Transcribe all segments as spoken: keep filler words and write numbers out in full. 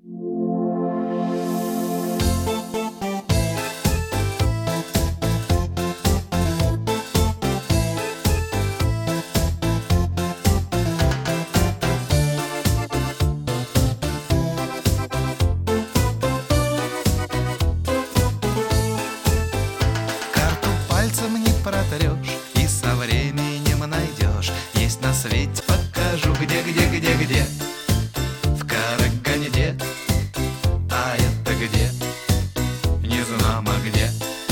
Карту пальцем не протрешь и со временем найдешь. Есть на свете, покажу, где, где, где, где. В Караганде. А это где? Не знамо где.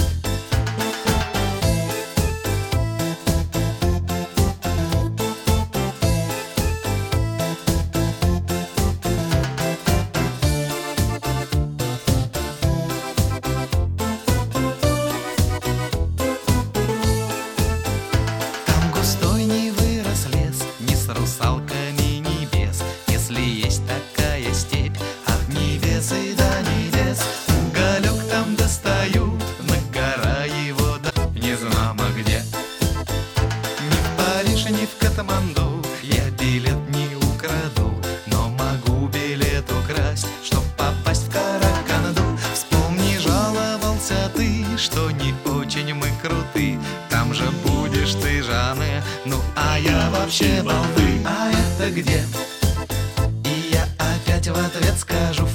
Там густой не вырос лес, ни с русалками, ни без. Если есть такая степь, от небес и до небес. Уголек там достают, на гора его да не знамо где. Ни в Париж, ни в Катманду я билет не украду, но могу билет украсть, чтоб попасть в Караганду. Вспомни, жаловался ты, что не очень мы круты. Там же будешь ты, Жанне, ну а я вообще балды. А это где? И я опять в ответ скажу: